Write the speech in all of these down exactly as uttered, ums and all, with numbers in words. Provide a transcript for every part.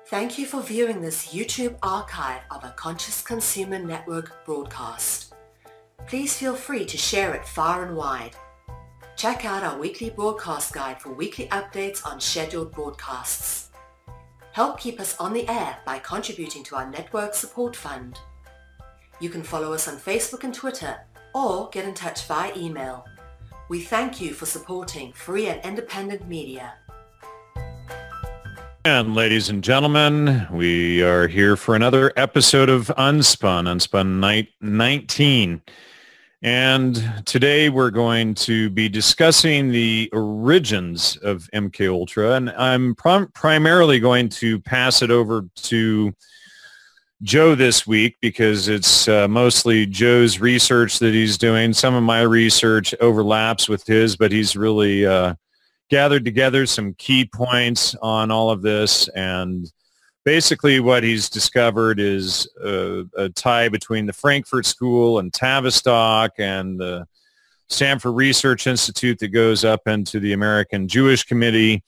Thank you for viewing this YouTube archive of a Conscious Consumer Network broadcast. Please feel free to share it far and wide. Check out our weekly broadcast guide for weekly updates on scheduled broadcasts. Help keep us on the air by contributing to our network support fund. You can follow us on Facebook and Twitter, or get in touch via email. We thank you for supporting free and independent media. And ladies and gentlemen, we are here for another episode of Unspun, Unspun Night nineteen. And today we're going to be discussing the origins of M K Ultra, and I'm prim- primarily going to pass it over to Joe this week because it's uh, mostly Joe's research that he's doing. Some of my research overlaps with his, but he's really uh, gathered together some key points on all of this, and basically what he's discovered is a, a tie between the Frankfurt School and Tavistock and the Stanford Research Institute that goes up into the American Jewish Committee,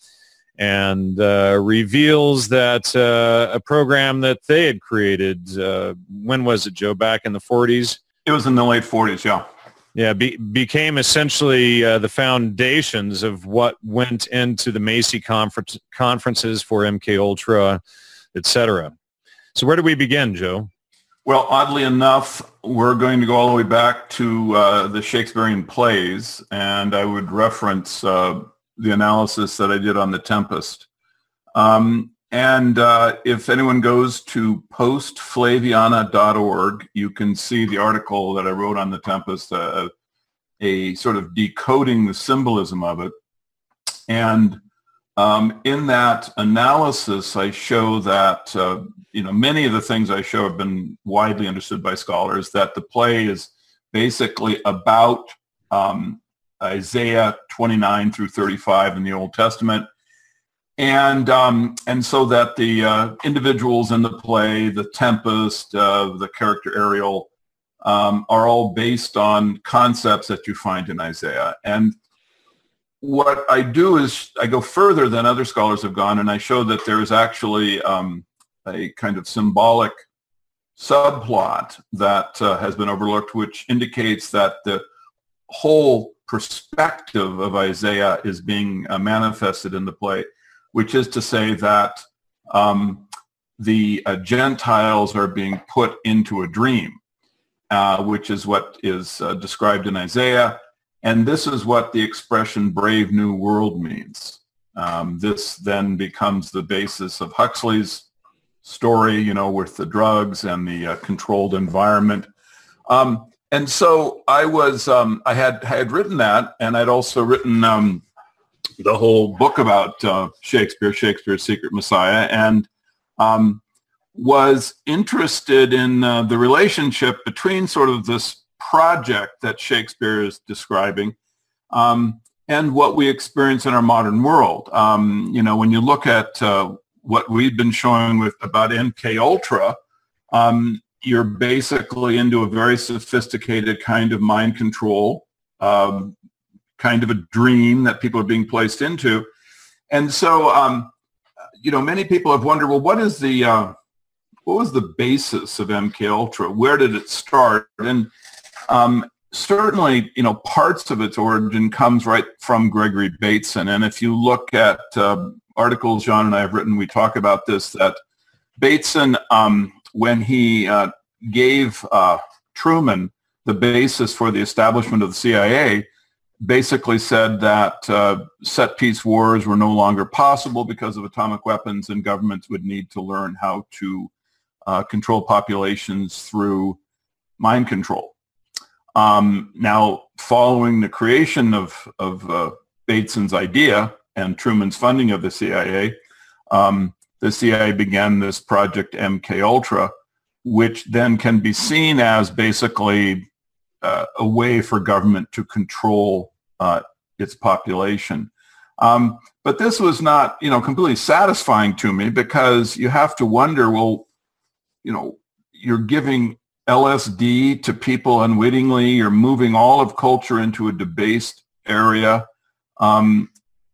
and uh, reveals that uh, a program that they had created, uh, when was it, Joe, back in the forties? It was in the late forties, yeah. Yeah, be, became essentially uh, the foundations of what went into the Macy conference, conferences for M K Ultra, et cetera. So where do we begin, Joe? Well, oddly enough, we're going to go all the way back to uh, the Shakespearean plays, and I would reference uh, the analysis that I did on The Tempest. Um, and uh, if anyone goes to post flaviana dot org, you can see the article that I wrote on The Tempest, uh, a sort of decoding the symbolism of it. And um, in that analysis, I show that, uh, you know, many of the things I show have been widely understood by scholars, that the play is basically about um, Isaiah twenty-nine through thirty-five in the Old Testament. And um, and so that the uh, individuals in the play, the Tempest, uh, the character Ariel, um, are all based on concepts that you find in Isaiah. And what I do is I go further than other scholars have gone, and I show that there is actually um, a kind of symbolic subplot that uh, has been overlooked, which indicates that the whole perspective of Isaiah is being uh, manifested in the play, which is to say that um, the uh, Gentiles are being put into a dream, uh, which is what is uh, described in Isaiah. And this is what the expression Brave New World means. Um, this then becomes the basis of Huxley's story, you know, with the drugs and the uh, controlled environment. Um, and so I was, um, I had, I had written that, and I'd also written um, the whole book about uh, Shakespeare, Shakespeare's Secret Messiah, and um, was interested in uh, the relationship between sort of this project that Shakespeare is describing um, and what we experience in our modern world. Um, you know, when you look at uh, what we've been showing with about M K Ultra, um, you're basically into a very sophisticated kind of mind control, um, kind of a dream that people are being placed into. And so, um, you know, many people have wondered, well, what is the, uh, what was the basis of M K Ultra? Where did it start? And um, certainly, you know, parts of its origin comes right from Gregory Bateson. And if you look at uh, articles John and I have written, we talk about this, that Bateson, um, when he uh, gave uh, Truman the basis for the establishment of the C I A, basically said that uh, set-piece wars were no longer possible because of atomic weapons, and governments would need to learn how to uh, control populations through mind control. Um, now, following the creation of, of uh, Bateson's idea and Truman's funding of the C I A, um, the C I A began this project M K Ultra, which then can be seen as basically Uh, a way for government to control uh, its population. Um, but this was not, you know, completely satisfying to me, because you have to wonder, well, you know, you're giving L S D to people unwittingly, you're moving all of culture into a debased area. Um,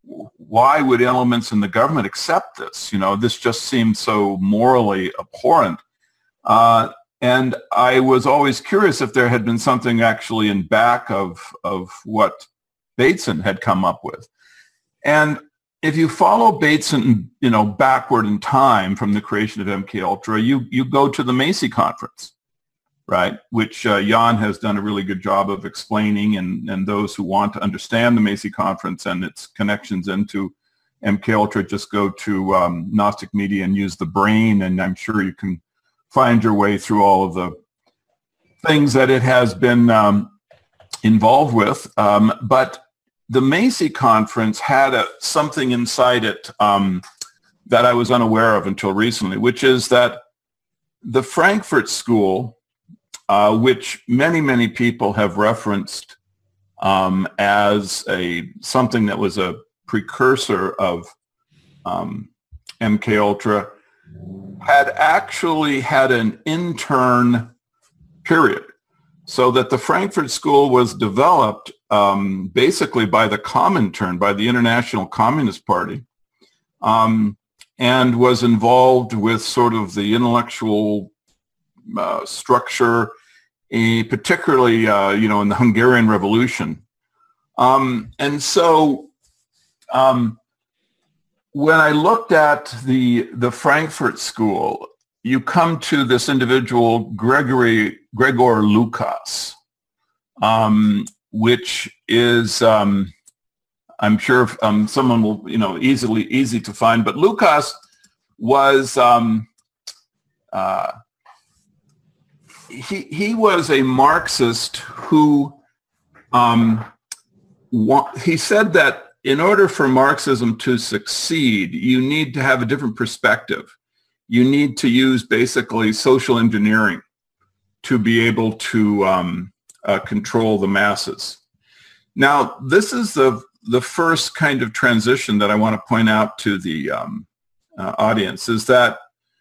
why would elements in the government accept this? You know, this just seemed so morally abhorrent. Uh, and I was always curious if there had been something actually in back of, of what Bateson had come up with. And if you follow Bateson, you know, backward in time from the creation of M K Ultra, you, you go to the Macy Conference, right, which uh, Jan has done a really good job of explaining, and, and those who want to understand the Macy Conference and its connections into M K Ultra, just go to um, Gnostic Media and use the brain, and I'm sure you can find your way through all of the things that it has been um, involved with. Um, but the Macy Conference had a, something inside it um, that I was unaware of until recently, which is that the Frankfurt School, uh, which many, many people have referenced um, as a something that was a precursor of um, M K Ultra, had actually had an intern period. So that the Frankfurt School was developed um, basically by the Comintern, by the International Communist Party, um, and was involved with sort of the intellectual uh, structure, uh, particularly, uh, you know, in the Hungarian Revolution. Um, and so um, when I looked at the, the Frankfurt School, you come to this individual, Gregory Gregor Lukács, um, which is, um, I'm sure um, someone will, you know, easily easy to find. But Lukács was um, uh, he he was a Marxist who um, wa- he said that in order for Marxism to succeed, you need to have a different perspective. You need to use basically social engineering to be able to um, uh, control the masses. Now, this is the, the first kind of transition that I want to point out to the um, uh, audience, is that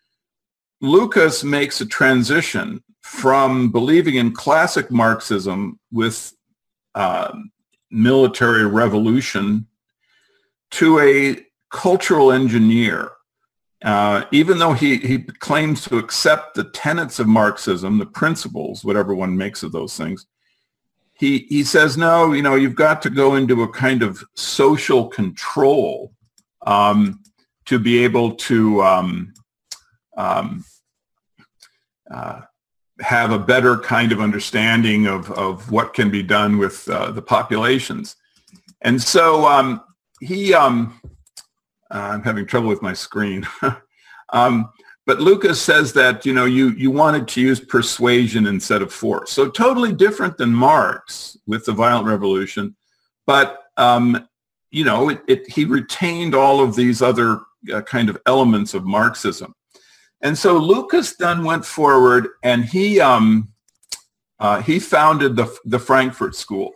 Lukács makes a transition from believing in classic Marxism with uh, military revolution to a cultural engineer. Uh, even though he, he claims to accept the tenets of Marxism, the principles, whatever one makes of those things, he, he says, no, you know, you've got to go into a kind of social control um, to be able to um, um, uh, have a better kind of understanding of, of what can be done with uh, the populations. And so um, he... Um, Uh, I'm having trouble with my screen. um, but Lukács says that, you know, you, you wanted to use persuasion instead of force. So totally different than Marx with the violent revolution. But, um, you know, it, it, he retained all of these other uh, kind of elements of Marxism. And so Lukács then went forward and he, um, uh, he founded the, the Frankfurt School.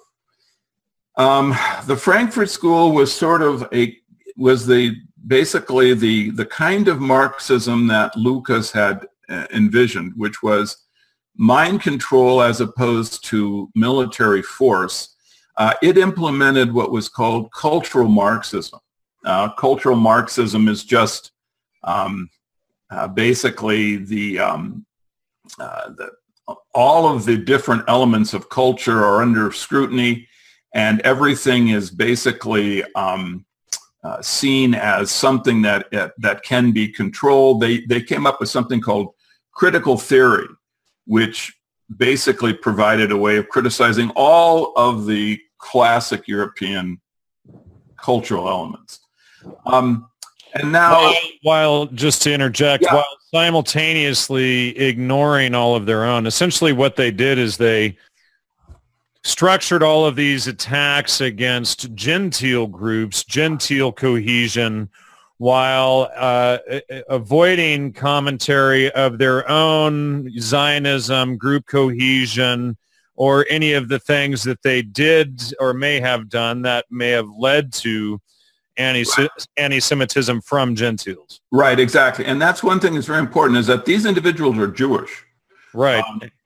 Um, the Frankfurt School was sort of a was the basically the the kind of Marxism that Lukács had uh, envisioned, which was mind control as opposed to military force. Uh, it implemented what was called cultural Marxism. Uh, cultural Marxism is just um, uh, basically the, um, uh, the all of the different elements of culture are under scrutiny, and everything is basically um, Uh, seen as something that uh, that can be controlled. They they came up with something called critical theory, which basically provided a way of criticizing all of the classic European cultural elements. Um, and now, while, while just to interject, yeah. while simultaneously ignoring all of their own, essentially what they did is they structured all of these attacks against gentile groups, gentile cohesion, while uh, avoiding commentary of their own Zionism, group cohesion, or any of the things that they did or may have done that may have led to anti- anti-Semitism from Gentiles. Right, exactly. And that's one thing that's very important, is that these individuals are Jewish. Right. Um,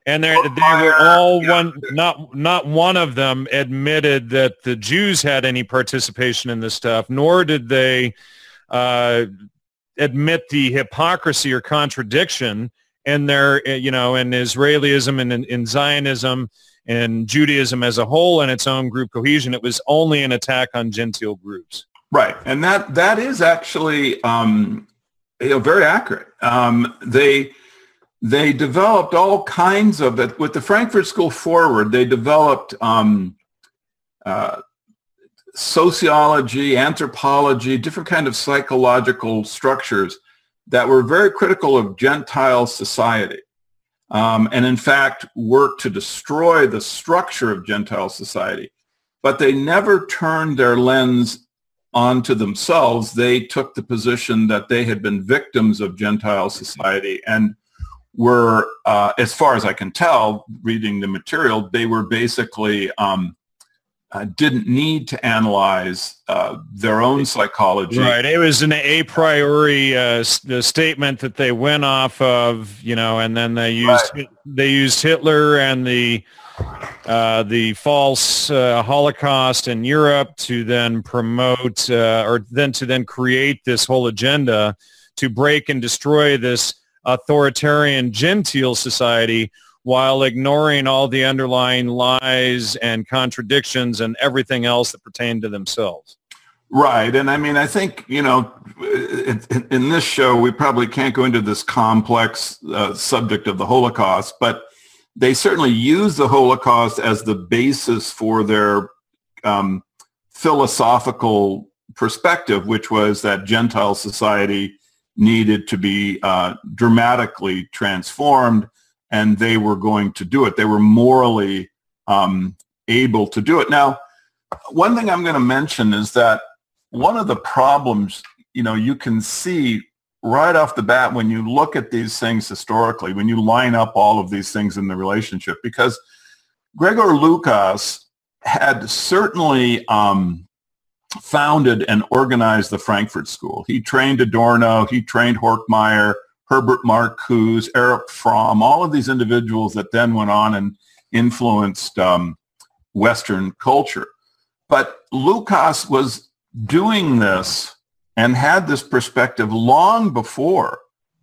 And they they were all one, not not one of them admitted that the Jews had any participation in this stuff, nor did they uh, admit the hypocrisy or contradiction in their, you know, in Israelism and in, in Zionism and Judaism as a whole and its own group cohesion. It was only an attack on Gentile groups. Right, and that that is actually um, you know, very accurate. Um, they. They developed all kinds of it. With the Frankfurt School Forward, they developed um, uh, sociology, anthropology, different kind of psychological structures that were very critical of Gentile society. Um, and in fact, worked to destroy the structure of Gentile society. But they never turned their lens onto themselves. They took the position that they had been victims of Gentile society and were, uh, as far as I can tell, reading the material, they were basically um, uh, didn't need to analyze uh, their own psychology. Right. It was an a priori uh, the statement that they went off of, you know, and then they used right. they used Hitler and the uh, the false uh, Holocaust in Europe to then promote uh, or then to then create this whole agenda to break and destroy this authoritarian Gentile society while ignoring all the underlying lies and contradictions and everything else that pertained to themselves. Right. And I mean, I think, you know, in, in this show, we probably can't go into this complex uh, subject of the Holocaust, but they certainly use the Holocaust as the basis for their um, philosophical perspective, which was that Gentile society needed to be uh, dramatically transformed, and they were going to do it. They were morally um, able to do it. Now, one thing I'm going to mention is that one of the problems, you know, you can see right off the bat when you look at these things historically, when you line up all of these things in the relationship, because Gregor Lukács had certainly um, founded and organized the Frankfurt School. He trained Adorno, he trained Horkheimer, Herbert Marcuse, Erich Fromm, all of these individuals that then went on and influenced um, Western culture. But Lukács was doing this and had this perspective long before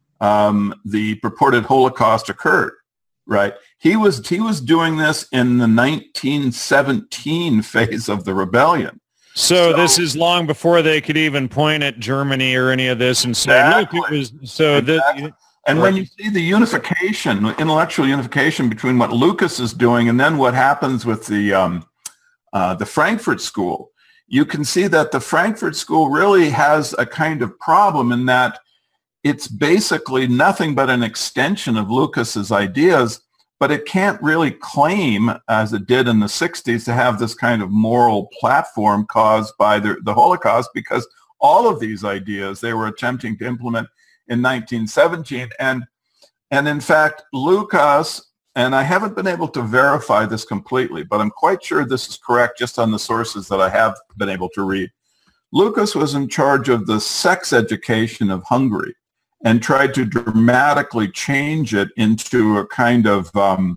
um, the purported Holocaust occurred, right? He was, he was doing this in the nineteen seventeen phase of the rebellion. So, so this is long before they could even point at Germany or any of this and say, exactly. Look, it was, so exactly. this, and right. When you see the unification, intellectual unification between what Lukács is doing and then what happens with the, um, uh, the Frankfurt School, you can see that the Frankfurt School really has a kind of problem in that it's basically nothing but an extension of Lukács's ideas, but it can't really claim, as it did in the sixties, to have this kind of moral platform caused by the, the Holocaust, because all of these ideas they were attempting to implement in nineteen seventeen. And, and in fact, Lukács, and I haven't been able to verify this completely, but I'm quite sure this is correct just on the sources that I have been able to read. Lukács was in charge of the sex education of Hungary and tried to dramatically change it into a kind of um,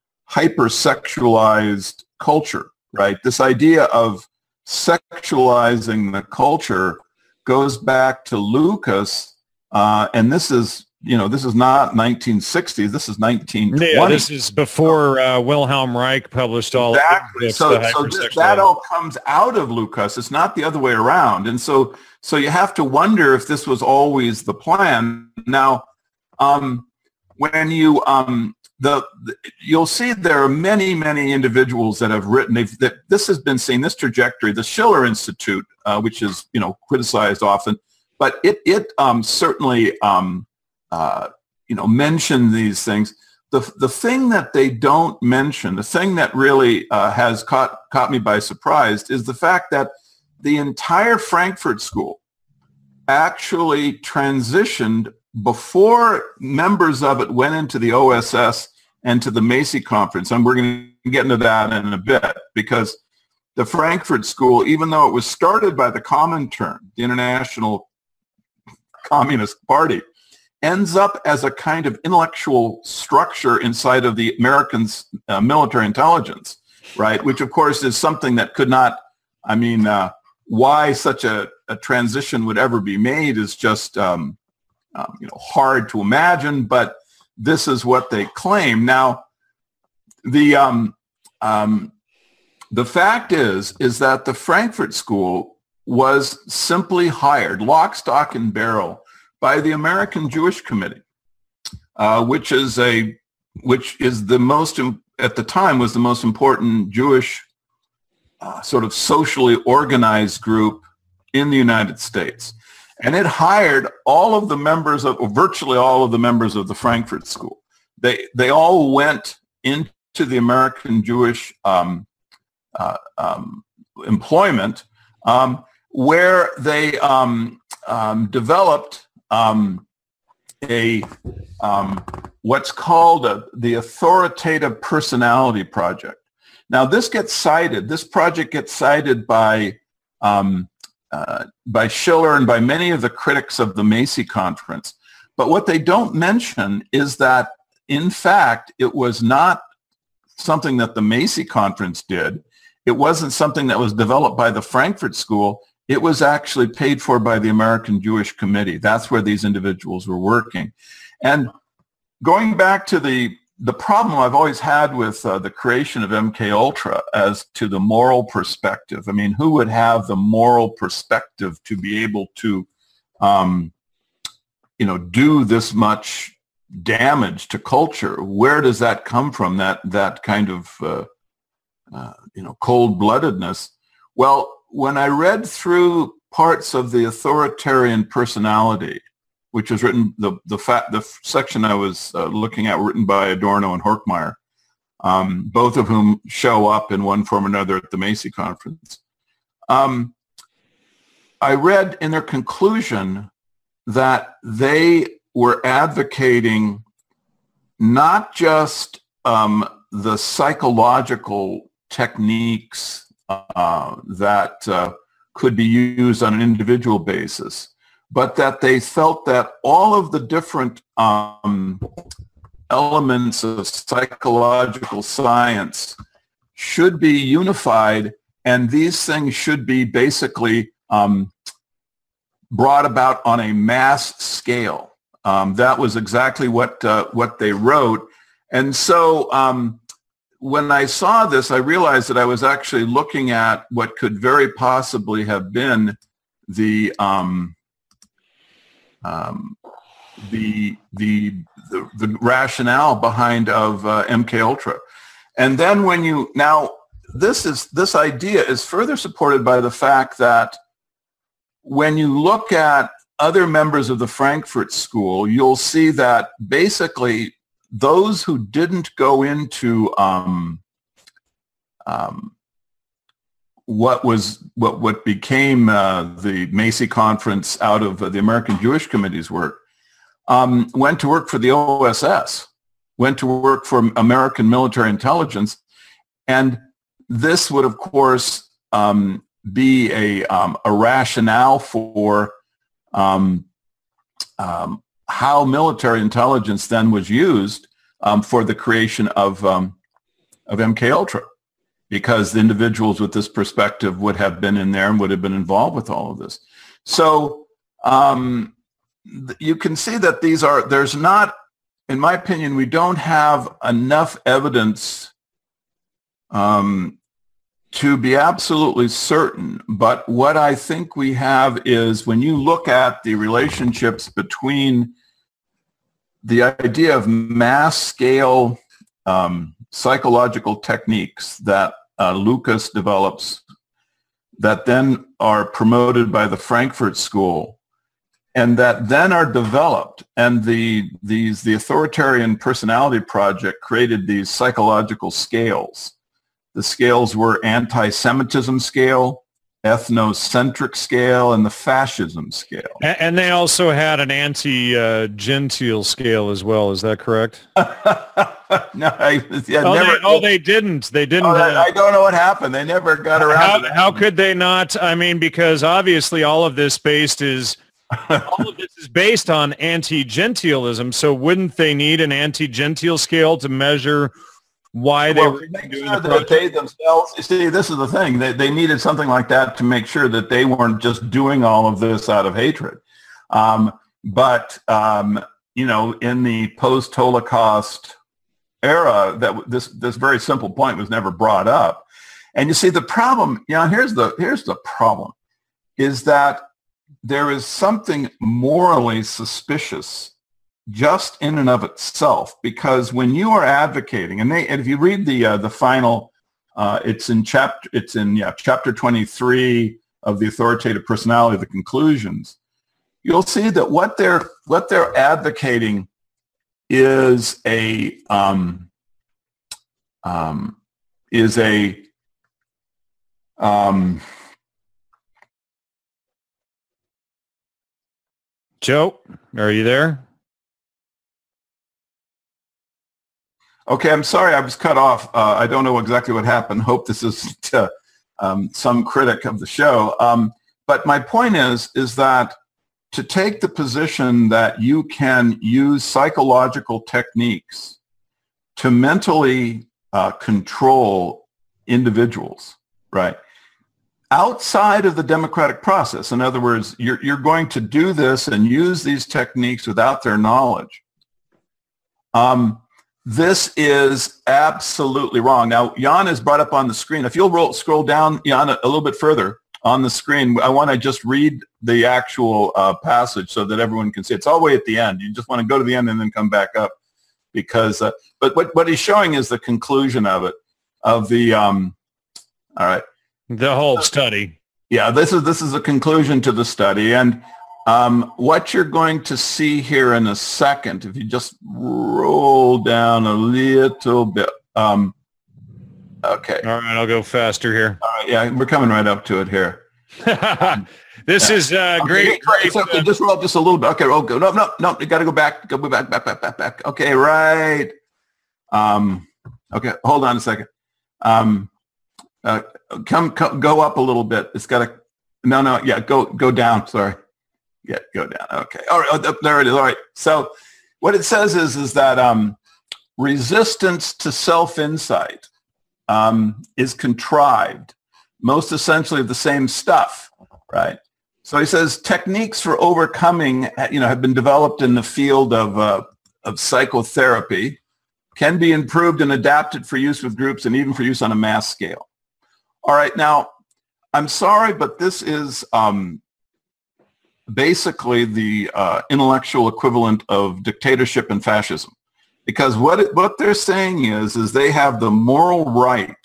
hypersexualized culture, right? This idea of sexualizing the culture goes back to Lukács, uh, and this is, you know, this is not nineteen sixties, this is nineteen twenty. Yeah, this is before uh, Wilhelm Reich published all exactly. of So, so th- that all comes out of Lukács. It's not the other way around. And so, so you have to wonder if this was always the plan. Now, um, when you, um, the, the, you'll see there are many, many individuals that have written, they've, that this has been seen, this trajectory, the Schiller Institute, uh, which is, you know, criticized often, but it, it um, certainly, um, Uh, you know, mention these things. The the thing that they don't mention, the thing that really uh, has caught caught me by surprise, is the fact that the entire Frankfurt School actually transitioned before members of it went into the O S S and to the Macy Conference. And we're going to get into that in a bit, because the Frankfurt School, even though it was started by the Comintern, the International Communist Party, ends up as a kind of intellectual structure inside of the Americans' uh, military intelligence, right? Which, of course, is something that could not, I mean, uh, why such a, a transition would ever be made is just, um, um, you know, hard to imagine, but this is what they claim. Now, the, um, um, the fact is, is that the Frankfurt School was simply hired, lock, stock, and barrel, by the American Jewish Committee, uh, which is a which is the most at the time was the most important Jewish uh, sort of socially organized group in the United States, and it hired all of the members of or virtually all of the members of the Frankfurt School. They they all went into the American Jewish um, uh, um, employment, um, where they um, um, developed. Um, a um, what's called a, the Authoritative Personality Project. Now, this gets cited. This project gets cited by um, uh, by Schiller and by many of the critics of the Macy Conference. But what they don't mention is that, in fact, it was not something that the Macy Conference did. It wasn't something that was developed by the Frankfurt School. It was actually paid for by the American Jewish Committee. That's where these individuals were working. And going back to the, the problem I've always had with uh, the creation of M K Ultra as to the moral perspective. I mean, who would have the moral perspective to be able to, um, you know, do this much damage to culture? Where does that come from, that, that kind of, uh, uh, you know, cold-bloodedness? Well, when I read through parts of the Authoritarian Personality, which was written, the the, fa- the section I was uh, looking at, written by Adorno and Horkheimer, um, both of whom show up in one form or another at the Macy Conference, um, I read in their conclusion that they were advocating not just um, the psychological techniques Uh, that uh, could be used on an individual basis, but that they felt that all of the different um, elements of psychological science should be unified, and these things should be basically um, brought about on a mass scale. Um, that was exactly what uh, what they wrote. And so um, when I saw this, I realized that I was actually looking at what could very possibly have been the um, um, the, the the the rationale behind of uh, M K Ultra. And then when you now this is this idea is further supported by the fact that when you look at other members of the Frankfurt School, you'll see that basically those who didn't go into um, um, what was what what became uh, the Macy Conference out of uh, the American Jewish Committee's work um, went to work for the O S S, went to work for American military intelligence, and this would, of course, um, be a um, a rationale for um, um, how military intelligence then was used um, for the creation of um, of M K Ultra, because the individuals with this perspective would have been in there and would have been involved with all of this. So um, you can see that these are there's not, in my opinion, we don't have enough evidence um, to be absolutely certain, but what I think we have is when you look at the relationships between the idea of mass scale um, psychological techniques that uh, Lucas develops that then are promoted by the Frankfurt School and that then are developed, and the these the Authoritarian Personality Project created these psychological scales. The scales were anti-Semitism scale, ethnocentric scale, and the fascism scale. And, and they also had an anti-gentile uh, scale as well. Is that correct? no, I, yeah, oh, never, they, oh, they didn't. They didn't. Oh, have, I don't know what happened. They never got around how, to that. How could they not? I mean, because obviously all of this based is all of this is based on anti-gentilism. So wouldn't they need an anti-gentile scale to measure why they well, were make doing sure the that they themselves, you see, this is the thing. They, they needed something like that to make sure that they weren't just doing all of this out of hatred. Um, but, um, you know, in the post-Holocaust era, that this, this very simple point was never brought up. And you see, the problem, you know, here's the, here's the problem, is that there is something morally suspicious just in and of itself, because when you are advocating, and, they, and if you read the uh, the final, uh, it's in chapter it's in yeah chapter twenty-three of the Authoritative Personality, the conclusions, you'll see that what they're what they're advocating is a um, um, is a um, Joe, are you there? Okay, I'm sorry I was cut off. Uh, I don't know exactly what happened. Hope this isn't uh, um, some critic of the show. Um, but my point is, is that to take the position that you can use psychological techniques to mentally uh, control individuals, right, outside of the democratic process. In other words, you're, you're going to do this and use these techniques without their knowledge. Um, This is absolutely wrong. Now, Jan is brought up on the screen. If you'll roll, scroll down, Jan, a, a little bit further on the screen, I want to just read the actual uh, passage so that everyone can see. It's all the way at the end. You just want to go to the end and then come back up. Because, uh, but what, what he's showing is the conclusion of it, of the, um, all right. The whole study. Yeah, this is, this is a conclusion to the study. And Um, what you're going to see here in a second, if you just roll down a little bit. Um, okay. All right, I'll go faster here. All right, yeah, we're coming right up to it here. This yeah. is uh, okay, great. great okay, uh, just roll up just a little bit. Okay, roll. Go. No, no, no. You got to go back. Go back, back, back, back, back. Okay, right. Um, okay, hold on a second. Um, uh, come, come, go up a little bit. It's got to. No, no. Yeah, go, go down. Sorry. Yeah, go down. Okay. All right. Oh, there it is. All right. So what it says is, is that um, resistance to self-insight um, is contrived, most essentially of the same stuff, right? So he says techniques for overcoming, you know, have been developed in the field of, uh, of psychotherapy, can be improved and adapted for use with groups and even for use on a mass scale. All right. Now, I'm sorry, but this is... Um, basically the uh, intellectual equivalent of dictatorship and fascism. Because what it, what they're saying is, is they have the moral right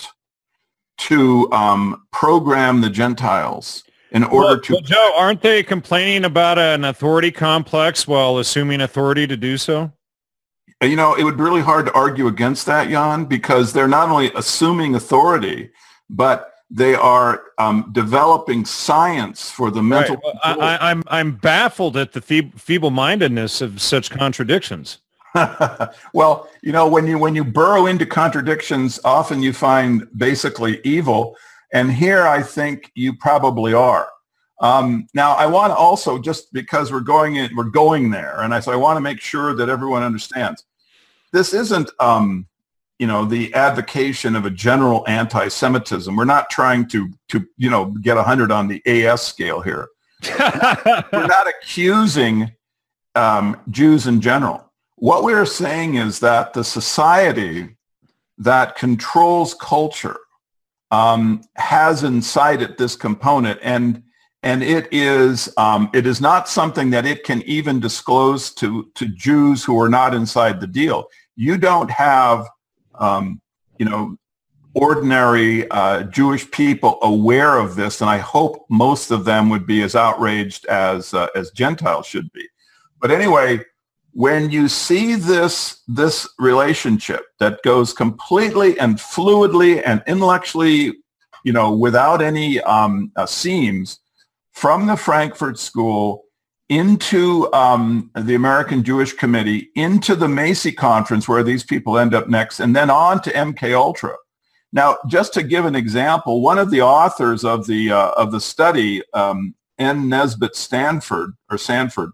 to um, program the Gentiles in order well, to... Well, Joe, aren't they complaining about an authority complex while assuming authority to do so? You know, it would be really hard to argue against that, Jan, because they're not only assuming authority, but they are um, developing science for the mental. Right. Well, I, I'm I'm baffled at the feeble-mindedness of such contradictions. Well, you know, when you when you burrow into contradictions, often you find basically evil, and here I think you probably are. Um, now, I want to also, just because we're going in, we're going there, and I so I want to make sure that everyone understands. This isn't. Um, you know, the advocation of a general anti-Semitism. We're not trying to, to you know, get one hundred on the A S scale here. We're not accusing um, Jews in general. What we're saying is that the society that controls culture um, has inside it this component, and and it is um, it is not something that it can even disclose to, to Jews who are not inside the deal. You don't have Um, you know, ordinary uh, Jewish people aware of this, and I hope most of them would be as outraged as uh, as Gentiles should be. But anyway, when you see this this relationship that goes completely and fluidly and intellectually, you know, without any um, uh, seams, from the Frankfurt School into um, the American Jewish Committee, into the Macy Conference, where these people end up next, and then on to M K Ultra. Now, just to give an example, one of the authors of the uh, of the study, um, N. Nesbitt Stanford, or Sanford,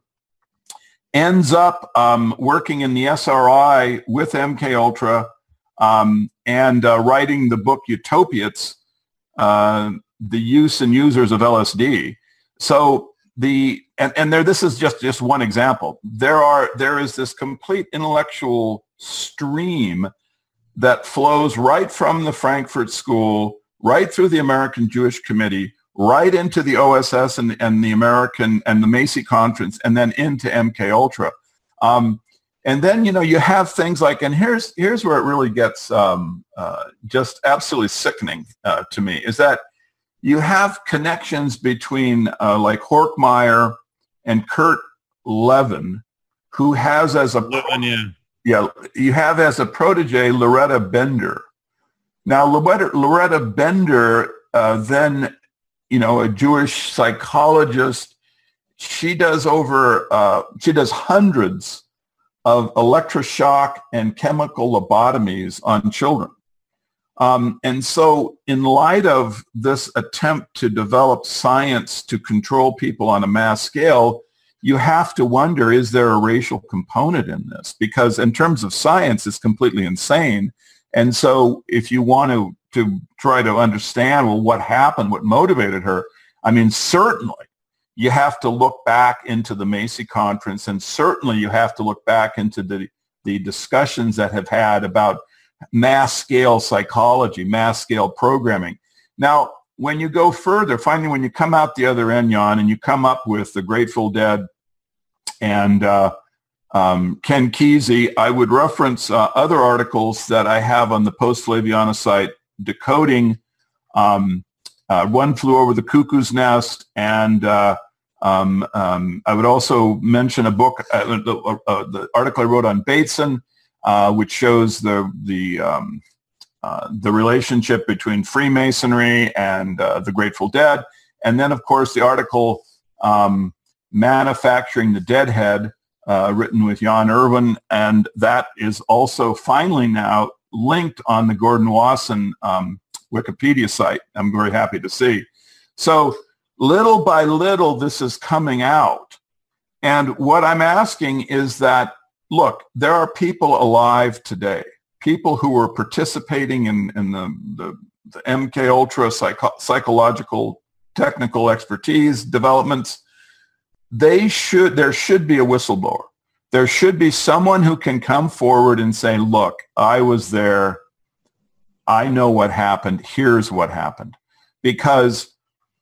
ends up um, working in the S R I with M K Ultra um, and uh, writing the book Utopiates, uh, the use and users of L S D. So the and, and there this is just, just one example. There are there is this complete intellectual stream that flows right from the Frankfurt School, right through the American Jewish Committee, right into the O S S and, and the American and the Macy Conference, and then into M K Ultra. Um, and then, you know, you have things like, and here's here's where it really gets um, uh, just absolutely sickening uh, to me, is that you have connections between uh, like Horkmeyer and Kurt Levin, who has as a Levin, yeah. yeah, you have as a protege Loretta Bender. Now, Loretta, Loretta Bender, uh, then, you know, a Jewish psychologist, she does over, uh, she does hundreds of electroshock and chemical lobotomies on children. Um, and so in light of this attempt to develop science to control people on a mass scale, you have to wonder, is there a racial component in this? Because in terms of science, it's completely insane. And so if you want to, to try to understand, well, what happened, what motivated her, I mean, certainly you have to look back into the Macy Conference, and certainly you have to look back into the, the discussions that have had about mass-scale psychology, mass-scale programming. Now, when you go further, finally, when you come out the other end, Jan, and you come up with the Grateful Dead and uh, um, Ken Kesey, I would reference uh, other articles that I have on the Post-Flaviana site decoding um, uh, One Flew Over the Cuckoo's Nest, and uh, um, um, I would also mention a book, uh, the, uh, the article I wrote on Bateson, Uh, which shows the the um, uh, the relationship between Freemasonry and uh, the Grateful Dead, and then of course the article um, "Manufacturing the Deadhead," uh, written with Jan Irwin, and that is also finally now linked on the Gordon Wasson um, Wikipedia site. I'm very happy to see. So little by little, this is coming out, and what I'm asking is that, look, there are people alive today, people who were participating in, in the, the, the M K Ultra psycho psychological technical expertise developments. They should, there should be a whistleblower. There should be someone who can come forward and say, look, I was there. I know what happened. Here's what happened. Because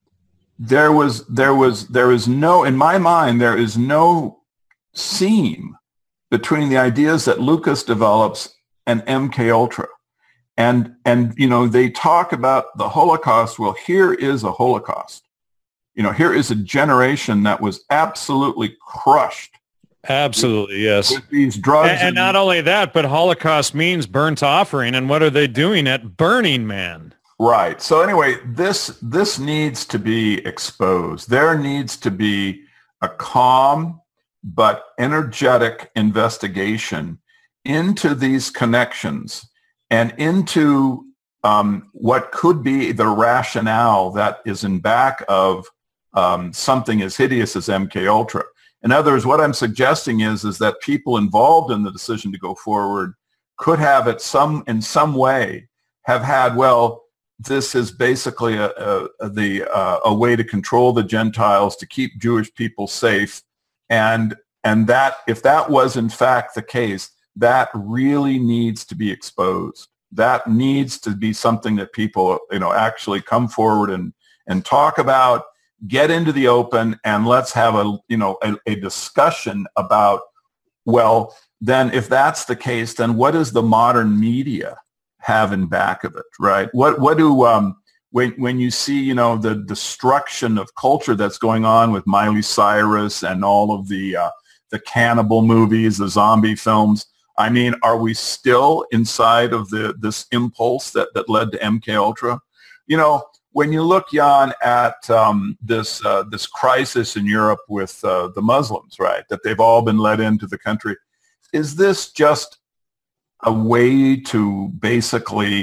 there was, there was, there is no, in my mind, there is no seam between the ideas that Lucas develops and M K Ultra. And, and, you know, they talk about the Holocaust. Well, here is a Holocaust. You know, here is a generation that was absolutely crushed. Absolutely, yes. With these drugs. And, and not only that, but Holocaust means burnt offering. And what are they doing at Burning Man? Right. So anyway, this, this needs to be exposed. There needs to be a calm but energetic investigation into these connections and into um, what could be the rationale that is in back of um, something as hideous as M K Ultra. In other words, what I'm suggesting is, is that people involved in the decision to go forward could have at some, in some way have had, well, this is basically a, a, the, uh, a way to control the Gentiles, to keep Jewish people safe. And, and that, if that was in fact the case, that really needs to be exposed. That needs to be something that people, you know, actually come forward and, and talk about, get into the open, and let's have a, you know, a, a discussion about, well, then if that's the case, then what does the modern media have in back of it, right? What, what do, um, when, when you see, you know, the destruction of culture that's going on with Miley Cyrus and all of the, uh, the cannibal movies, the zombie films, I mean, are we still inside of the, this impulse that, that led to M K Ultra? You know, when you look, Jan, at um, this, uh, this crisis in Europe with uh, the Muslims, right, that they've all been let into the country, is this just a way to basically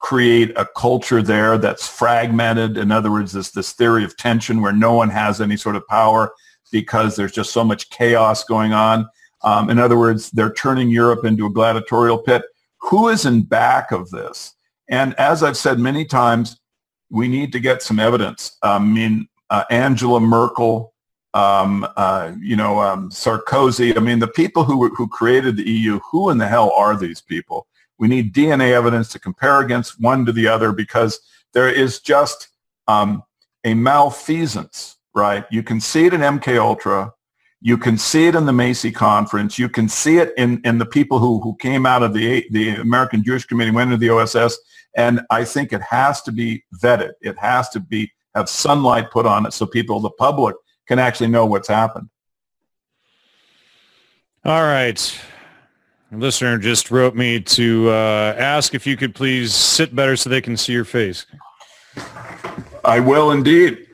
create a culture there that's fragmented. In other words, this, this theory of tension where no one has any sort of power because there's just so much chaos going on. Um, in other words, they're turning Europe into a gladiatorial pit. Who is in back of this? And as I've said many times, we need to get some evidence. I mean, uh, Angela Merkel, um, uh, you know, um, Sarkozy. I mean, the people who who created the E U, who in the hell are these people? We need D N A evidence to compare against one to the other because there is just um, a malfeasance, right? You can see it in M K Ultra. You can see it in the Macy Conference. You can see it in, in the people who, who came out of the, the American Jewish Committee, went into the O S S. And I think it has to be vetted. It has to be have sunlight put on it so people, the public, can actually know what's happened. All right. A listener just wrote me to uh, ask if you could please sit better so they can see your face. I will indeed.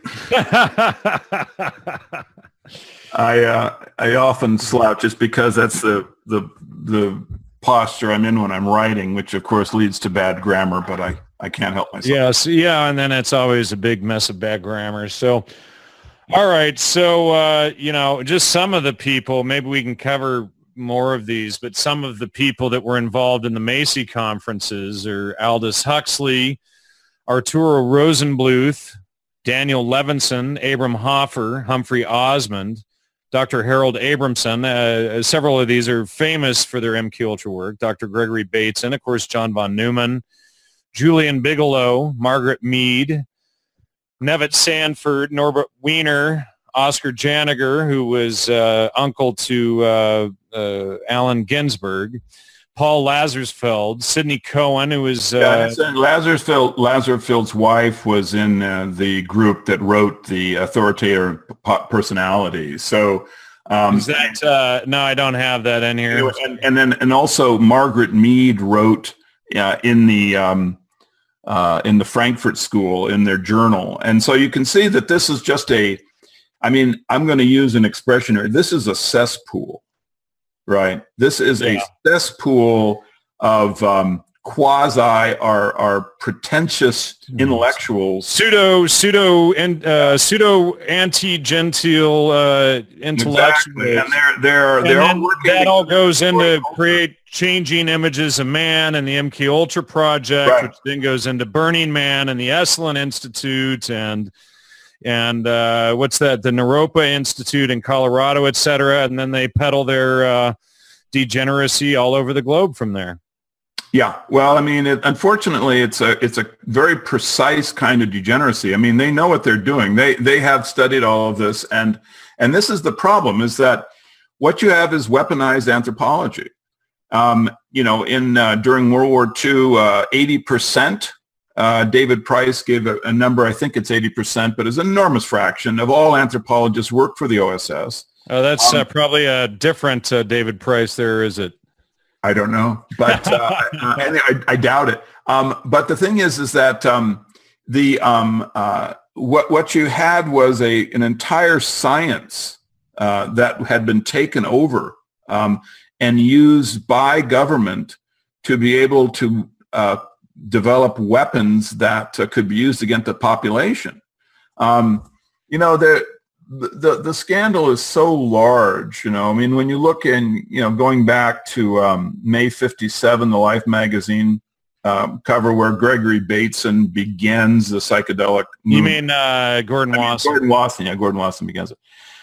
I uh, I often slouch just because that's the, the the posture I'm in when I'm writing, which of course leads to bad grammar, but I, I can't help myself. Yes, yeah, and then it's always a big mess of bad grammar. So, all right, so, uh, you know, just some of the people, maybe we can cover more of these, but some of the people that were involved in the Macy conferences are Aldous Huxley, Arturo Rosenbluth, Daniel Levinson, Abram Hoffer, Humphrey Osmond, Doctor Harold Abramson. Uh, several of these are famous for their M K Ultra work. Doctor Gregory Bateson, of course, John von Neumann, Julian Bigelow, Margaret Mead, Nevitt Sanford, Norbert Wiener, Oscar Janiger, who was uh, uncle to uh, uh, Allen Ginsberg, Paul Lazarsfeld, Sidney Cohen, who was... Uh, yeah, Lazarsfeld, Lazarsfeld's wife was in uh, the group that wrote the Authoritative Personality. So... Um, is that... Uh, no, I don't have that in here. And, and then and also Margaret Mead wrote uh, in the... Um, uh, in the Frankfurt School, in their journal. And so you can see that this is just a... I mean, I'm going to use an expression here. This is a cesspool. Right. This is yeah. a cesspool of um, quasi our our pretentious intellectuals, pseudo pseudo and uh, pseudo anti-genteel uh, intellectuals, exactly. and they're they're they're all working. That all goes into create changing images of man and the M K Ultra project, right. which then goes into Burning Man and the Esalen Institute and. And uh, what's that? The Naropa Institute in Colorado, et cetera. And then they peddle their uh, degeneracy all over the globe from there. Yeah. Well, I mean, it, unfortunately, it's a it's a very precise kind of degeneracy. I mean, they know what they're doing. They they have studied all of this. And and this is the problem, is that what you have is weaponized anthropology. Um, you know, in uh, during World War Two, uh, eighty percent Uh, David Price gave a, a number, I think it's eighty percent, but it's an enormous fraction of all anthropologists work for the O S S. Oh, that's um, uh, probably a different uh, David Price there, is it? I don't know, but uh, I, I doubt it. Um, but the thing is, is that um, the um, uh, what what you had was a an entire science uh, that had been taken over um, and used by government to be able to uh, develop weapons that uh, could be used against the population. Um, you know, the, the the scandal is so large. You know, I mean, when you look in, you know, going back to um, May fifty-seven, the Life magazine um, cover where Gregory Bateson begins the psychedelic movement. You mean uh, Gordon Wasson? I mean, Gordon Wasson, yeah, Gordon Wasson begins it.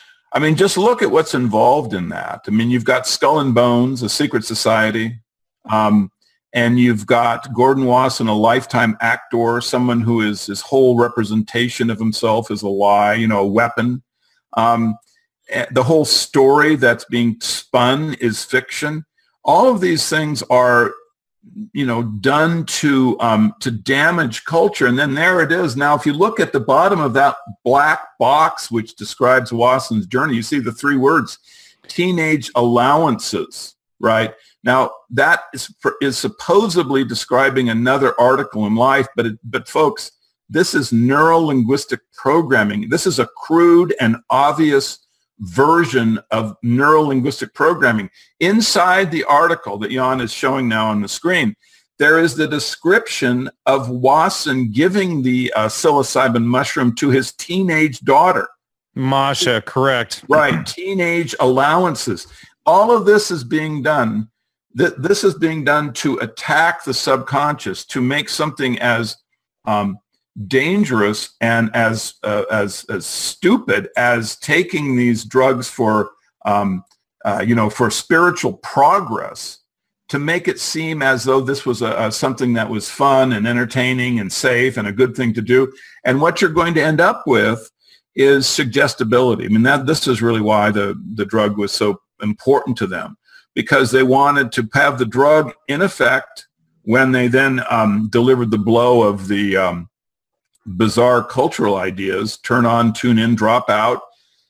I mean, just look at what's involved in that. I mean, you've got Skull and Bones, a secret society. Um, And you've got Gordon Wasson, a lifetime actor, someone who is his whole representation of himself is a lie, you know, a weapon. Um, the whole story that's being spun is fiction. All of these things are, you know, done to um, to damage culture. And then there it is. Now, if you look at the bottom of that black box, which describes Wasson's journey, you see the three words, teenage allowances, right? Now, that is, is supposedly describing another article in Life, but, it, but folks, this is neuro-linguistic programming. This is a crude and obvious version of neuro-linguistic programming. Inside the article that Jan is showing now on the screen, there is the description of Wasson giving the uh, psilocybin mushroom to his teenage daughter. Masha, correct. Right, teenage allowances. All of this is being done. Th- this is being done to attack the subconscious, to make something as um, dangerous and as, uh, as as stupid as taking these drugs for um, uh, you know for spiritual progress, to make it seem as though this was a, a something that was fun and entertaining and safe and a good thing to do. And what you're going to end up with is suggestibility. I mean, that this is really why the, the drug was so important to them, because they wanted to have the drug in effect when they then um, delivered the blow of the um, bizarre cultural ideas, turn on, tune in, drop out,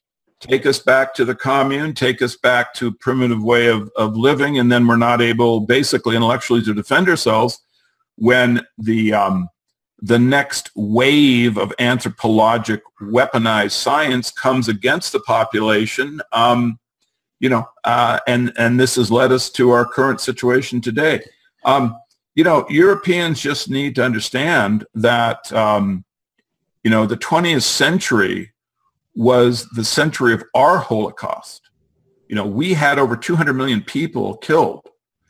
take us back to the commune, take us back to primitive way of, of living, and then we're not able basically intellectually to defend ourselves when the um, the next wave of anthropologic weaponized science comes against the population. Um, you know, uh, and, and this has led us to our current situation today. Um, you know, Europeans just need to understand that, um, you know, the twentieth century was the century of our Holocaust. You know, we had over two hundred million people killed.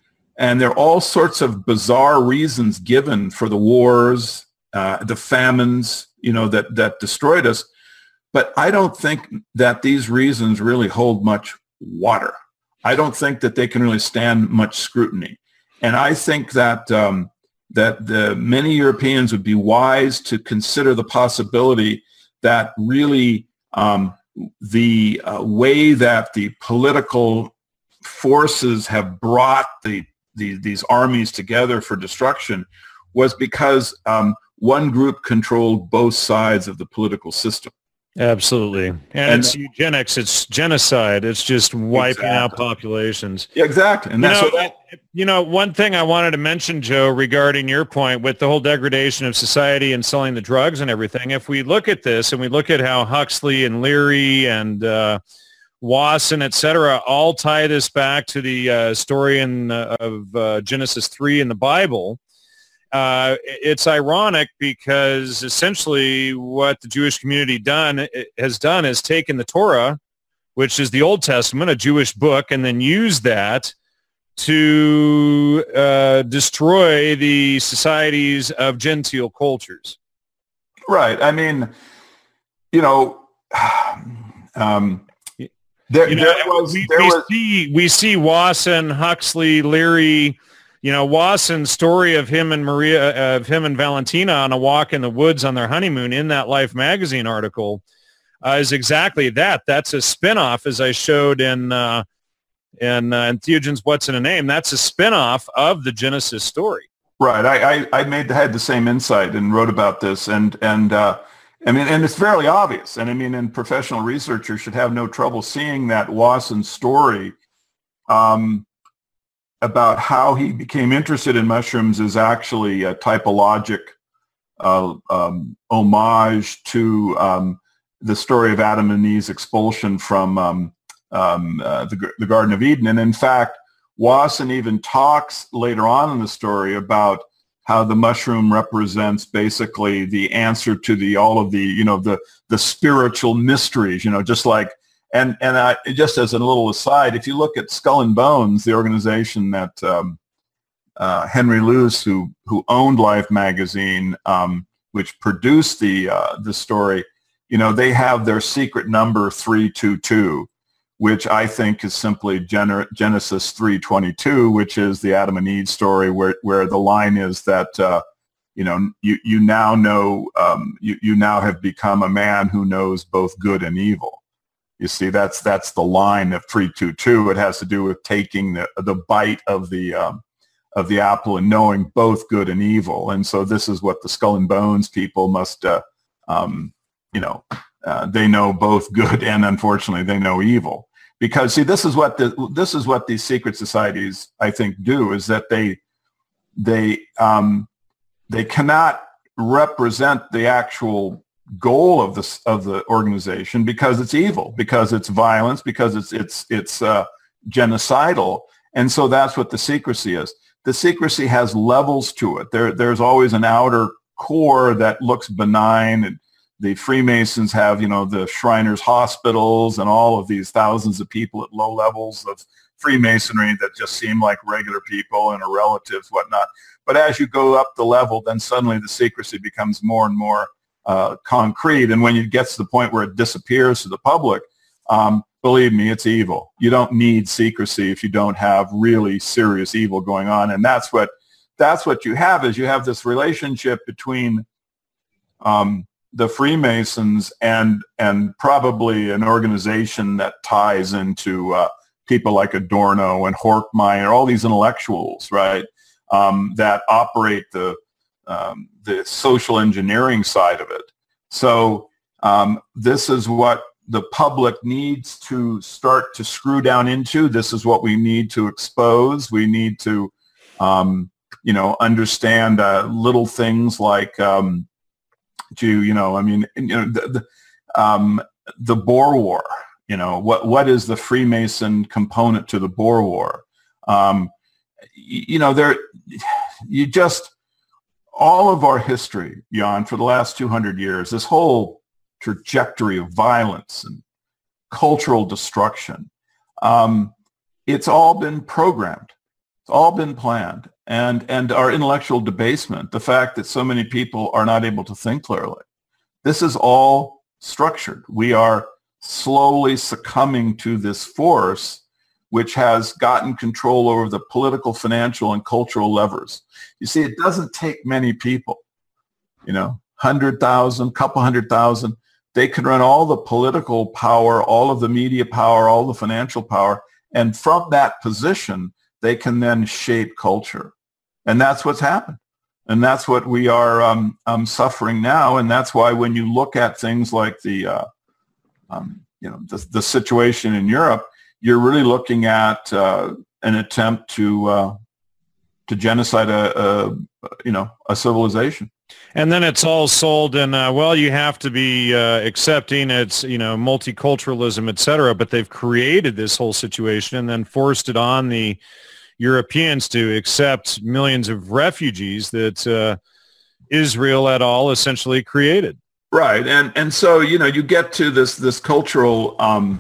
And there are all sorts of bizarre reasons given for the wars, uh, the famines, you know, that, that destroyed us. But I don't think that these reasons really hold much water. I don't think that they can really stand much scrutiny. And I think that um, that the many Europeans would be wise to consider the possibility that really Um, the uh, way that the political forces have brought the, the these armies together for destruction was because um, one group controlled both sides of the political system. Absolutely. And, and it's eugenics, it's genocide, it's just wiping exactly. out populations. Yeah, exactly. And you that's know, what that, you know, one thing I wanted to mention, Joe, regarding your point with the whole degradation of society and selling the drugs and everything, if we look at this and we look at how Huxley and Leary and uh, Wasson, et cetera, all tie this back to the uh, story in, uh, of uh, Genesis three in the Bible, Uh, it's ironic because essentially what the Jewish community done has done is taken the Torah, which is the Old Testament, a Jewish book, and then used that to uh, destroy the societies of Gentile cultures. Right. I mean, you know, um, there, you know, there was, we, there we was... see we see Wasson, Huxley, Leary. You know, Wasson's story of him and Maria, of him and Valentina on a walk in the woods on their honeymoon in that Life magazine article uh, is exactly that. That's a spinoff, as I showed in uh, in, uh, in Theogen's What's in a Name. That's a spinoff of the Genesis story. Right. I, I, I made had the same insight and wrote about this, and and uh, I mean, and it's fairly obvious. And I mean, and professional researchers should have no trouble seeing that Wasson's story Um, about how he became interested in mushrooms is actually a typologic uh, um, homage to um, the story of Adam and Eve's expulsion from um, um, uh, the, the Garden of Eden. And in fact, Wasson even talks later on in the story about how the mushroom represents basically the answer to the all of the, you know, the the spiritual mysteries, you know, just like And and I, just as a little aside, if you look at Skull and Bones, the organization that um, uh, Henry Luce, who who owned Life magazine, um, which produced the uh, the story, you know, they have their secret number three two two, which I think is simply Gen- Genesis three twenty-two, which is the Adam and Eve story, where where the line is that uh, you know you you now know um, you you now have become a man who knows both good and evil. You see, that's that's the line of three two two. It has to do with taking the the bite of the um, of the apple and knowing both good and evil. And so this is what the Skull and Bones people must, uh, um, you know, uh, they know both good and unfortunately they know evil. Because see, this is what the this is what these secret societies, I think, do, is that they they um, they cannot represent the actual goal of the of the organization because it's evil, because it's violence, because it's it's it's uh, genocidal, and so that's what the secrecy is. the secrecy has levels to it. There, there's always an outer core that looks benign, and the Freemasons have, you know, the Shriners Hospitals and all of these thousands of people at low levels of Freemasonry that just seem like regular people and are relatives, whatnot. But as you go up the level, then suddenly the secrecy becomes more and more uh, concrete. And when it gets to the point where it disappears to the public, um, believe me, it's evil. You don't need secrecy if you don't have really serious evil going on. And that's what that's what you have, is you have this relationship between um, the Freemasons and and probably an organization that ties into uh, people like Adorno and Horkheimer, all these intellectuals, right, um, that operate the um, the social engineering side of it. So um, this is what the public needs to start to screw down into. This is what we need to expose. We need to, um, you know, understand uh, little things like, um, to, you know, I mean, you know, the, the, um, the Boer War. You know, what what is the Freemason component to the Boer War? Um, you know, there, you just, all of our history, Jan, for the last two hundred years, this whole trajectory of violence and cultural destruction, um, it's all been programmed. It's all been planned. And, and our intellectual debasement, the fact that so many people are not able to think clearly, this is all structured. We are slowly succumbing to this force which has gotten control over the political, financial, and cultural levers. You see, it doesn't take many people, you know, one hundred thousand, couple hundred thousand. They can run all the political power, all of the media power, all the financial power, and from that position, they can then shape culture. And that's what's happened. And that's what we are um, um, suffering now. And that's why when you look at things like the, uh, um, you know, the, the situation in Europe, you're really looking at uh, an attempt to uh, to genocide a, a you know a civilization. And then it's all sold in, uh, well, you have to be uh, accepting, it's, you know, multiculturalism, et cetera. But they've created this whole situation and then forced it on the Europeans to accept millions of refugees that uh, Israel et al. Essentially created. Right. And and so, you know, you get to this this cultural um,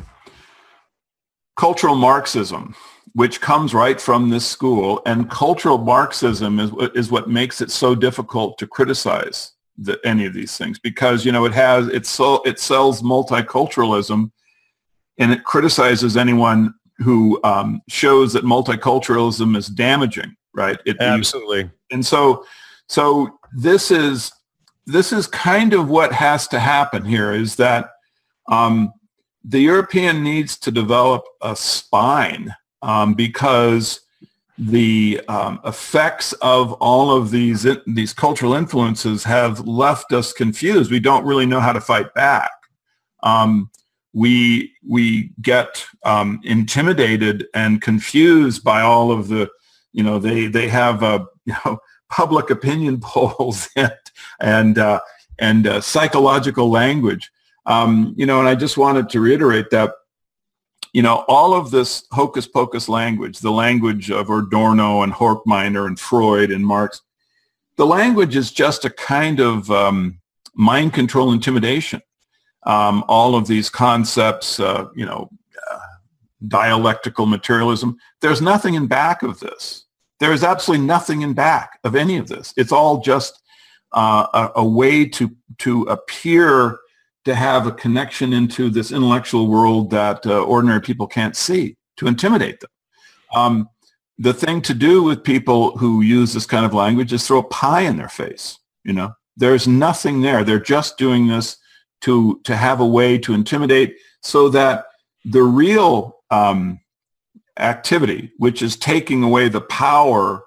cultural Marxism, which comes right from this school. And cultural Marxism is is what makes it so difficult to criticize the, any of these things, because, you know, it has it so it sells multiculturalism, and it criticizes anyone who um, shows that multiculturalism is damaging. Right. It, Absolutely. You, and so so this is. This is kind of what has to happen here, is that um, the European needs to develop a spine um, because the um, effects of all of these these cultural influences have left us confused. We don't really know how to fight back. Um, we we get um, intimidated and confused by all of the, you know, they they have a, you know, public opinion polls and and uh, and uh, psychological language, um, you know. And I just wanted to reiterate that, you know, all of this hocus pocus language, the language of Adorno and Horkheimer and Freud and Marx, the language is just a kind of um, mind control intimidation. Um, all of these concepts, uh, you know, uh, dialectical materialism. There's nothing in back of this. There is absolutely nothing in back of any of this. It's all just uh, a, a way to to appear to have a connection into this intellectual world that uh, ordinary people can't see, to intimidate them. Um, the thing to do with people who use this kind of language is throw a pie in their face. You know, there's nothing there. They're just doing this to to have a way to intimidate, so that the real um, activity, which is taking away the power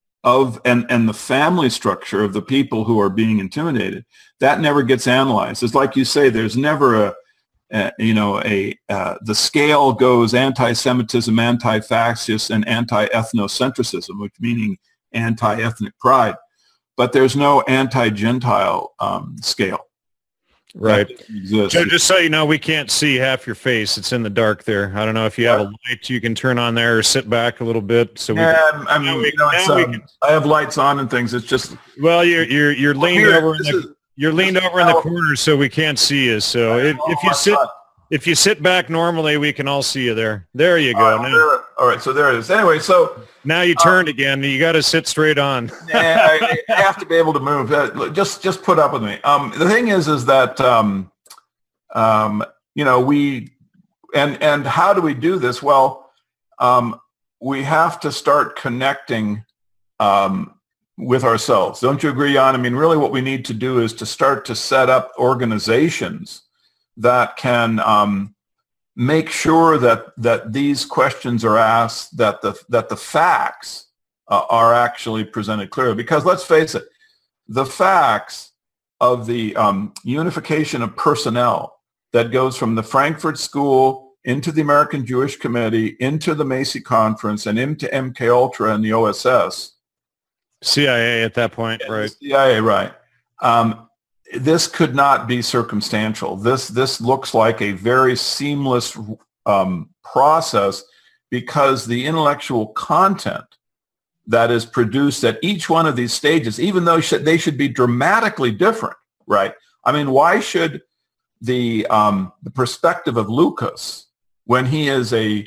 of and, and the family structure of the people who are being intimidated, that never gets analyzed. It's like you say, there's never a, a you know, a uh, the scale goes anti-Semitism, anti-fascist, and anti-ethnocentrism, which meaning anti-ethnic pride, but there's no anti-Gentile um, scale. Right. Exists. So just so you know, we can't see half your face. It's in the dark there. I don't know if you have a light you can turn on there or sit back a little bit. So we yeah, can, I mean, we, you know, it's, um, um, I have lights on and things. It's just well, you're you're you're well, leaned here, over in the is, you're leaned over in the corner, so we can't see you. So if, if you sit if you sit back normally, we can all see you there. There you go. All right, there, all right, so there it is. Anyway, so now you turned um, again. You got to sit straight on. I, I have to be able to move. Uh, just just put up with me. Um, the thing is, is that. Um, Um, you know, we, and, and how do we do this? Well, um, we have to start connecting um, with ourselves. Don't you agree, Jan? I mean, really what we need to do is to start to set up organizations that can um, make sure that, that these questions are asked, that the, that the facts uh, are actually presented clearly. Because let's face it, the facts of the um, unification of personnel that goes from the Frankfurt School into the American Jewish Committee, into the Macy Conference, and into M K Ultra and the O S S. C I A at that point, right? C I A, right. Um, this could not be circumstantial. This, this looks like a very seamless um, process because the intellectual content that is produced at each one of these stages, even though they should be dramatically different, right? I mean, why should the um, the perspective of Lucas, when he is a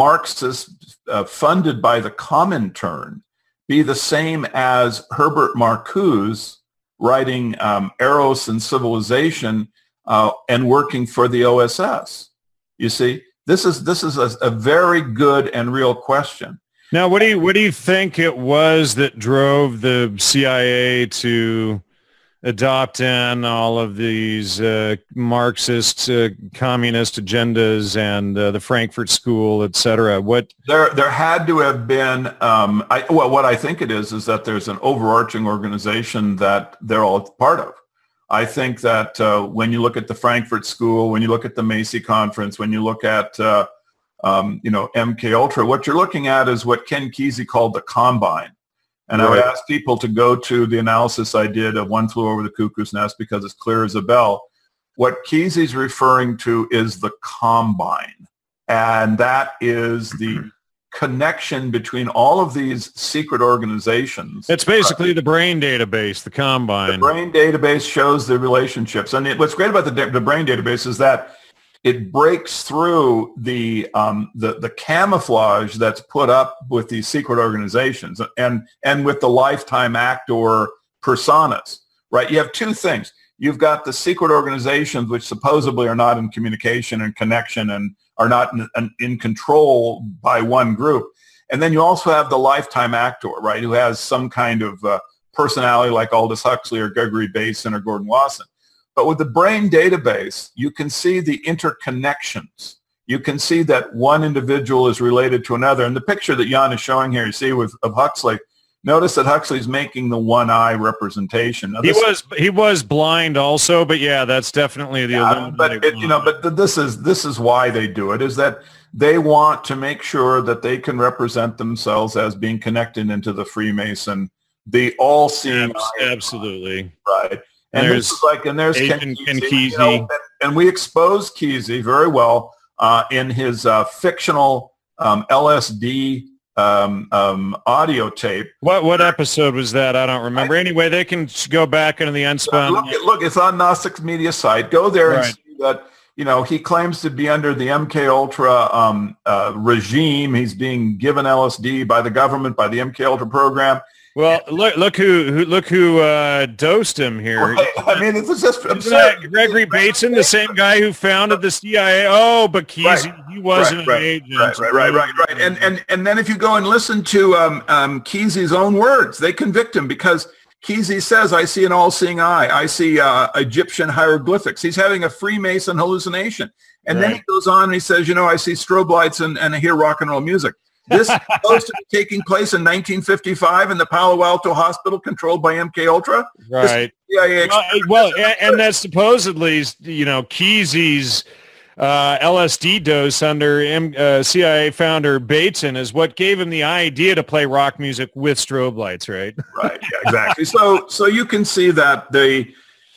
Marxist uh, funded by the Comintern, be the same as Herbert Marcuse writing um, Eros and Civilization uh, and working for the O S S? You see, this is this is a, a very good and real question. Now, what do you what do you think it was that drove the C I A to adopt in all of these uh, Marxist, uh, communist agendas and uh, the Frankfurt School, et cetera? What there there had to have been. Um, I, well, what I think it is is that there's an overarching organization that they're all part of. I think that uh, when you look at the Frankfurt School, when you look at the Macy Conference, when you look at uh, um, you know M K Ultra, what you're looking at is what Ken Kesey called the Combine. And right. I would ask people to go to the analysis I did of One Flew Over the Cuckoo's Nest because it's clear as a bell. What Kesey's referring to is the Combine. And that is the connection between all of these secret organizations. It's basically right. the brain database, the Combine. The brain database shows the relationships. And it, what's great about the, the brain database is that it breaks through the, um, the the camouflage that's put up with these secret organizations and, and with the lifetime actor personas, right? You have two things. You've got the secret organizations which supposedly are not in communication and connection and are not in, in control by one group. And then you also have the lifetime actor, right, who has some kind of uh, personality like Aldous Huxley or Gregory Bateson or Gordon Wasson. But with the brain database, you can see the interconnections. You can see that one individual is related to another. And the picture that Jan is showing here, you see with of Huxley, notice that Huxley's making the one eye representation. Now, he was he was blind also, but yeah, that's definitely the yeah, but it, you know, but this is this is why they do it, is that they want to make sure that they can represent themselves as being connected into the Freemason, the all-seeing eye. Absolutely. Right. And there's this is like, and there's Ken Ken Kesey, Kesey. you know, and, and we exposed Kesey very well uh, in his uh, fictional um, L S D um, um, audio tape. What what episode was that? I don't remember. I, anyway, they can go back into the Unspun. Look, look, it's on Gnostic's media site. Go there right. and see that. You know, he claims to be under the M K Ultra um, uh, regime. He's being given L S D by the government, by the M K Ultra program. Well, look, look who, who look who uh, dosed him here. Right. I mean, it's just absurd. Gregory Bateson, the same guy who founded the C I A. Oh, but Kesey, right. he wasn't right. an agent. Right, right, right, right, right. And and and then if you go and listen to um, um, Kesey's own words, they convict him because Kesey says, "I see an all-seeing eye. I see uh, Egyptian hieroglyphics." He's having a Freemason hallucination, and right. then he goes on and he says, "You know, I see strobe lights and and I hear rock and roll music." This is supposed to be taking place in nineteen fifty-five in the Palo Alto hospital controlled by M K Ultra. Right. Well, well and, and that's supposedly, you know, Kesey's uh, L S D dose under M, uh, C I A founder Bateson is what gave him the idea to play rock music with strobe lights, right? Right. Yeah, exactly. so, so you can see that the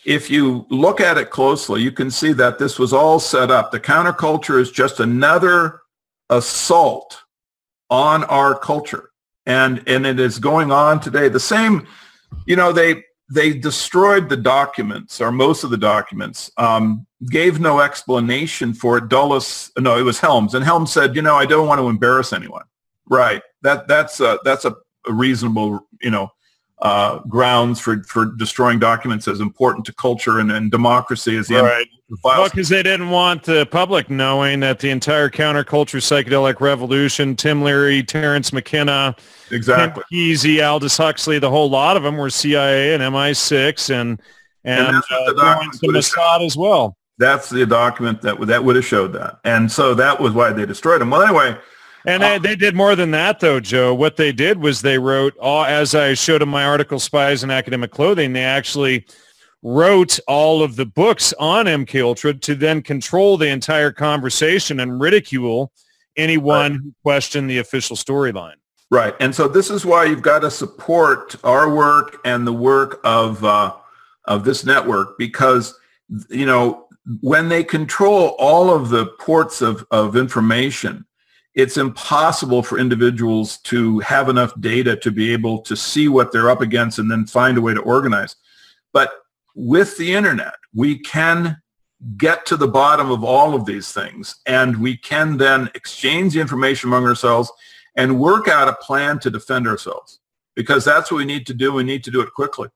if you look at it closely, you can see that this was all set up. The counterculture is just another assault on our culture. And, and it is going on today. The same, you know, they, they destroyed the documents, or most of the documents, um, gave no explanation for it. Dulles, no, it was Helms. And Helms said, you know, I don't want to embarrass anyone. Right. That, that's a, that's a, a reasonable, you know, uh, grounds for, for destroying documents as important to culture and, and democracy as the right. Well, because they didn't want the public knowing that the entire counterculture psychedelic revolution, Tim Leary, Terrence McKenna, exactly, Ken Kesey, Aldous Huxley, the whole lot of them were C I A and M I six and and, and uh, the Mossad as well. That's the document that that would have showed that, and so that was why they destroyed them. Well, anyway. And they, they did more than that, though, Joe. What they did was they wrote, all, as I showed in my article, Spies in Academic Clothing, they actually wrote all of the books on M K Ultra to then control the entire conversation and ridicule anyone right. who questioned the official storyline. Right. And so this is why you've got to support our work and the work of uh, of this network, because, you know, when they control all of the ports of, of information, it's impossible for individuals to have enough data to be able to see what they're up against and then find a way to organize. But with the internet, we can get to the bottom of all of these things, and we can then exchange the information among ourselves and work out a plan to defend ourselves, because that's what we need to do. We need to do it quickly.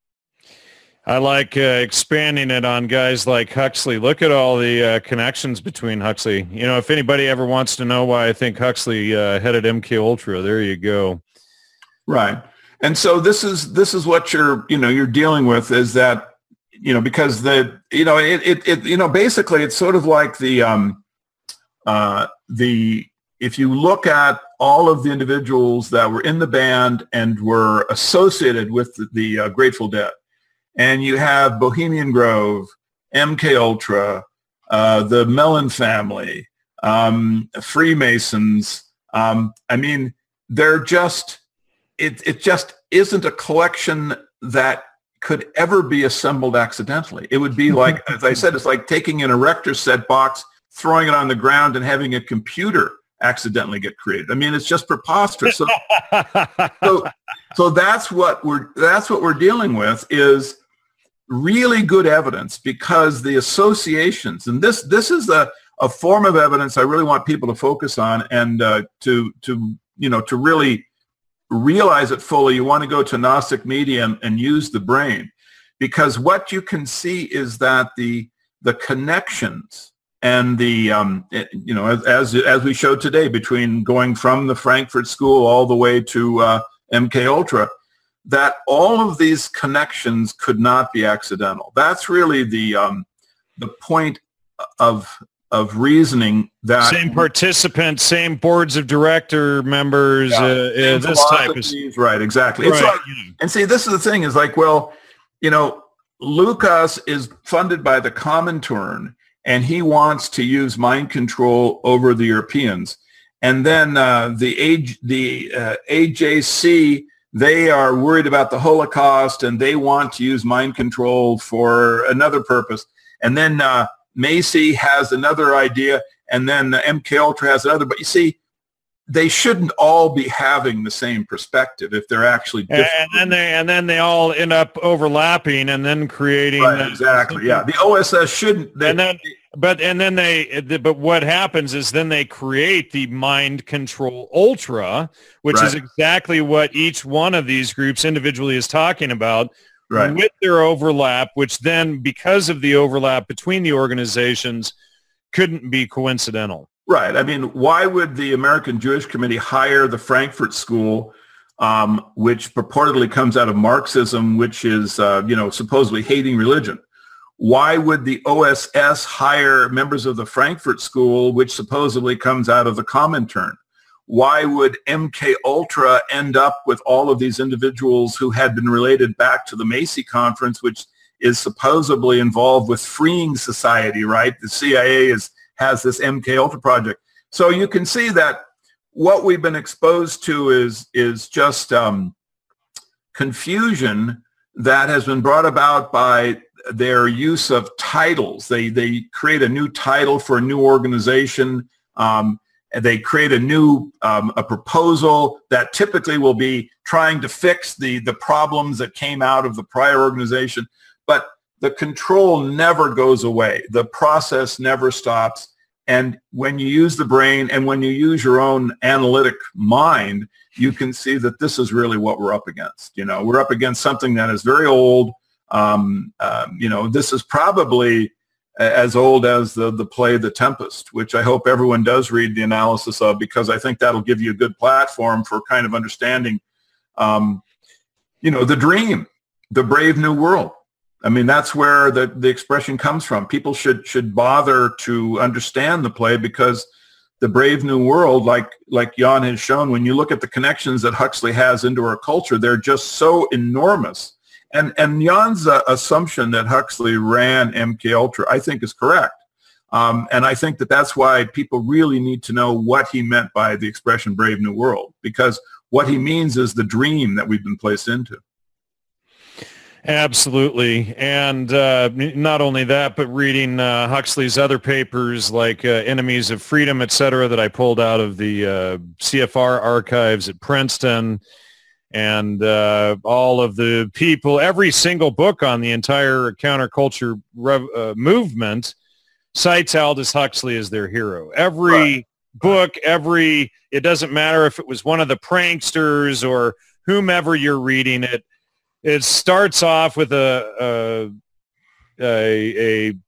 I like uh, expanding it on guys like Huxley. Look at all the uh, connections between Huxley. You know, if anybody ever wants to know why I think Huxley uh, headed M K Ultra, there you go. Right. And so this is this is what you're you know you're dealing with, is that, you know, because the you know it it, it you know basically it's sort of like the um uh the if you look at all of the individuals that were in the band and were associated with the, the uh, Grateful Dead. And you have Bohemian Grove, M K Ultra, uh, the Mellon family, um, Freemasons. Um, I mean, they're just, it, it just isn't a collection that could ever be assembled accidentally. It would be like, as I said, it's like taking an erector set box, throwing it on the ground, and having a computer accidentally get created. I mean, it's just preposterous. So, so, so that's what we're that's what we're dealing with, is really good evidence, because the associations, and this this is a, a form of evidence I really want people to focus on, and uh, to to you know to really realize it fully. You want to go to Gnostic Media and, and use the brain, because what you can see is that the the connections and the um, you know as, as as we showed today, between going from the Frankfurt School all the way to uh, M K Ultra, that all of these connections could not be accidental. That's really the um, the point of of reasoning. That same participants, same boards of director members, yeah, uh, uh, this type of right, exactly. Right. It's like, and see, this is the thing: is like, well, you know, Lucas is funded by the Comintern, and he wants to use mind control over the Europeans, and then uh, the A, the uh, A J C. They are worried about the Holocaust, and they want to use mind control for another purpose. And then uh, Macy has another idea, and then uh, M K Ultra has another. But you see, they shouldn't all be having the same perspective if they're actually different. And then they and then they all end up overlapping and then creating. Right, exactly. Yeah, the O S S shouldn't. They, and then, but and then they. But what happens is then they create the Mind Control Ultra, which right. is exactly what each one of these groups individually is talking about, right. with their overlap, which then, because of the overlap between the organizations, couldn't be coincidental. Right. I mean, why would the American Jewish Committee hire the Frankfurt School, um, which purportedly comes out of Marxism, which is, uh, you know, supposedly hating religion? Why would the O S S hire members of the Frankfurt School, which supposedly comes out of the Comintern? Why would M K Ultra end up with all of these individuals who had been related back to the Macy Conference, which is supposedly involved with freeing society, right? The C I A is has this M K Ultra project. So you can see that what we've been exposed to is, is just um, confusion that has been brought about by their use of titles. They they create a new title for a new organization. Um, and they create a new um, a proposal that typically will be trying to fix the the problems that came out of the prior organization. But the control never goes away. The process never stops. And when you use the brain and when you use your own analytic mind, you can see that this is really what we're up against. You know, we're up against something that is very old. Um, um, you know, this is probably as old as the, the play The Tempest, which I hope everyone does read the analysis of, because I think that'll give you a good platform for kind of understanding, um, you know, the dream, the brave new world. I mean, that's where the, the expression comes from. People should should bother to understand the play, because the brave new world, like like Jan has shown, when you look at the connections that Huxley has into our culture, they're just so enormous. And and Jan's uh, assumption that Huxley ran M K Ultra, I think, is correct. Um, and I think that that's why people really need to know what he meant by the expression brave new world, because what he means is the dream that we've been placed into. Absolutely. And uh, not only that, but reading uh, Huxley's other papers like uh, Enemies of Freedom, et cetera, that I pulled out of the uh, C F R archives at Princeton, and uh, all of the people, every single book on the entire counterculture rev- uh, movement cites Aldous Huxley as their hero. Every right. book, every, it doesn't matter if it was one of the pranksters or whomever you're reading it, it starts off with a a a, a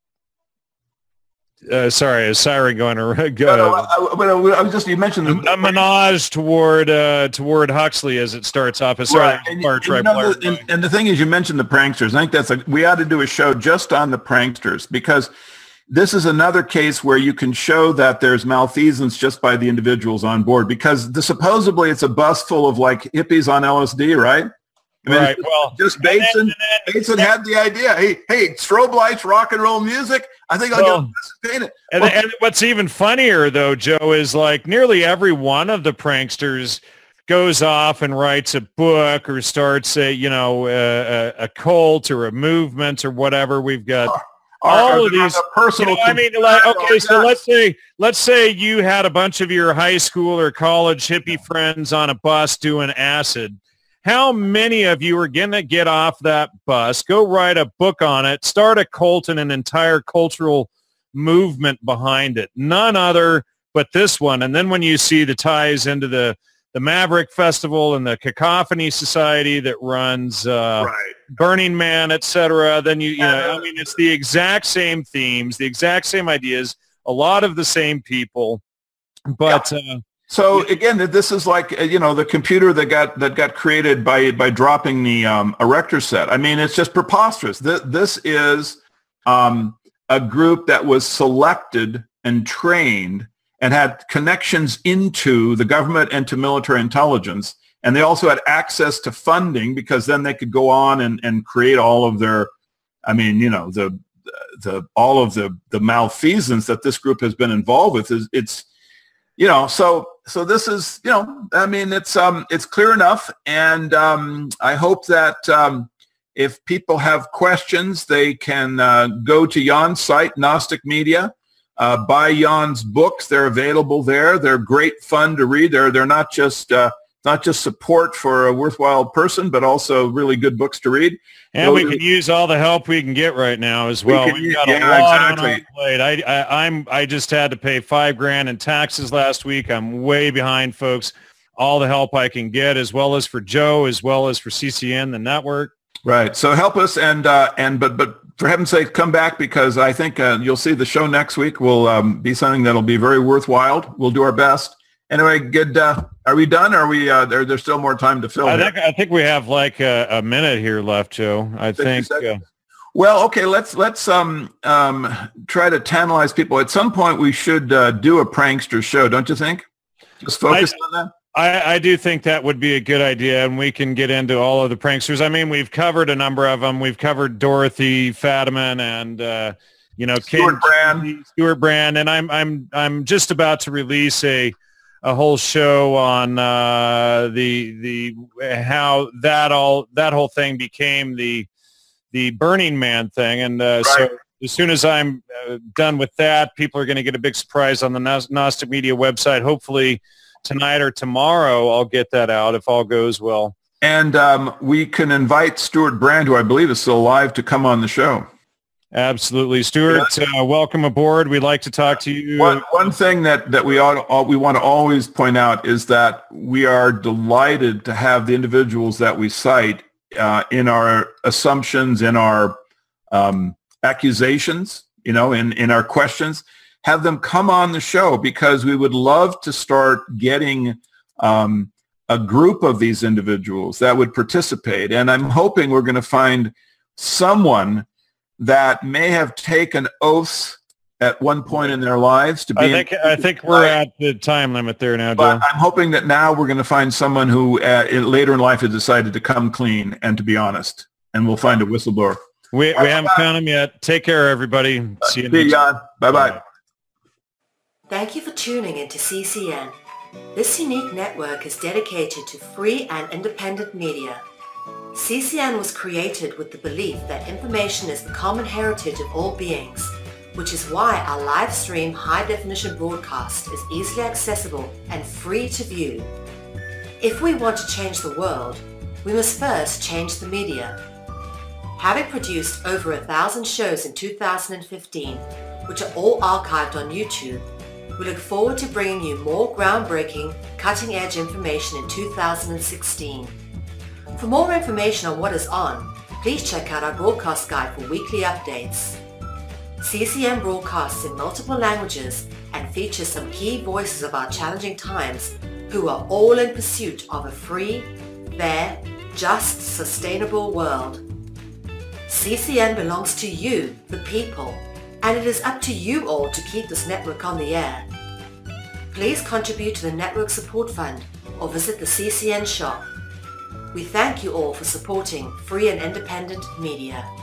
uh, sorry, a siren going around. No, no, I, I, I was just you mentioned the, a menage toward uh, toward Huxley as it starts off. Sorry, right. and, and, you know, the, and, and the thing is, you mentioned the pranksters. I think that's a, we ought to do a show just on the pranksters, because this is another case where you can show that there's malfeasance just by the individuals on board, because the, supposedly it's a bus full of like hippies on L S D, right? I mean, right. Well, just Bateson. And then, and then, Bateson had the idea. Hey, hey, strobe lights, rock and roll music. I think I'll well, get this paint it. And, well, and what's even funnier, though, Joe, is like nearly every one of the pranksters goes off and writes a book or starts a, you know, a, a cult or a movement or whatever. We've got uh, all are, of these. Personal. You know, I mean, like, okay, so let's say let's say you had a bunch of your high school or college hippie friends on a bus doing acid. How many of you are going to get off that bus, go write a book on it, start a cult and an entire cultural movement behind it? None other but this one. And then when you see the ties into the, the Maverick Festival and the Cacophony Society that runs uh, right. Burning Man, et cetera, then you, you know, I mean, it's the exact same themes, the exact same ideas, a lot of the same people, but... Yeah. Uh, So again, this is like, you know, the computer that got that got created by by dropping the um, erector set. I mean, it's just preposterous. This, this is um, a group that was selected and trained and had connections into the government and to military intelligence. And they also had access to funding, because then they could go on and, and create all of their, I mean, you know, the the all of the, the malfeasance that this group has been involved with. Is it's, you know, so so this is, you know, I mean, it's um it's clear enough, and um, I hope that um, if people have questions, they can uh, go to Jan's site, Gnostic Media, uh, buy Jan's books. They're available there. They're great fun to read. They're they're not just uh, not just support for a worthwhile person, but also really good books to read. And so we can use all the help we can get right now as well. We can, We've got yeah, a lot exactly. on our plate. I, I, I'm, I just had to pay five grand in taxes last week. I'm way behind, folks. All the help I can get, as well as for Joe, as well as for C C N, the network. Right. So help us, and uh, and but but for heaven's sake, come back, because I think uh, you'll see the show next week will um, be something that'll be very worthwhile. We'll do our best. Anyway, good. Uh, are we done? Are we? Uh, there, there's still more time to fill. I think. I think we have like a, a minute here left, Joe. I think. Uh, well, okay. Let's let's um um try to tantalize people. At some point, we should uh, do a prankster show, don't you think? Just focus I, on that. I, I do think that would be a good idea, and we can get into all of the pranksters. I mean, we've covered a number of them. We've covered Dorothy Fadiman and uh, you know, Stuart Brand, Stuart Brand, and I'm I'm I'm just about to release a. a whole show on uh, the the how that all that whole thing became the the Burning Man thing. And uh, Right. so as soon as I'm uh, done with that, people are going to get a big surprise on the Gnos- Gnostic Media website. Hopefully tonight or tomorrow, I'll get that out if all goes well. And um, we can invite Stuart Brand, who I believe is still alive, to come on the show. Absolutely. Stuart, uh, welcome aboard. We'd like to talk to you. One, one thing that, that we ought, we want to always point out is that we are delighted to have the individuals that we cite uh, in our assumptions, in our um, accusations, you know, in, in our questions, have them come on the show, because we would love to start getting um, a group of these individuals that would participate. And I'm hoping we're going to find someone that may have taken oaths at one point in their lives to be. I think I think we're at the time limit there now, but Joe. I'm hoping that now we're going to find someone who uh, later in life has decided to come clean and to be honest, and we'll find a whistleblower. We we haven't found him yet. Take care, everybody. See you See you, next time. Jan. Bye-bye. Thank you for tuning into C C N. This unique network is dedicated to free and independent media. C C N was created with the belief that information is the common heritage of all beings, which is why our live stream high-definition broadcast is easily accessible and free to view. If we want to change the world, we must first change the media. Having produced over a thousand shows in two thousand fifteen, which are all archived on YouTube, we look forward to bringing you more groundbreaking, cutting-edge information in two thousand sixteen. For more information on what is on, please check out our broadcast guide for weekly updates. C C N broadcasts in multiple languages and features some key voices of our challenging times who are all in pursuit of a free, fair, just, sustainable world. C C N belongs to you, the people, and it is up to you all to keep this network on the air. Please contribute to the Network Support Fund or visit the C C N shop. We thank you all for supporting free and independent media.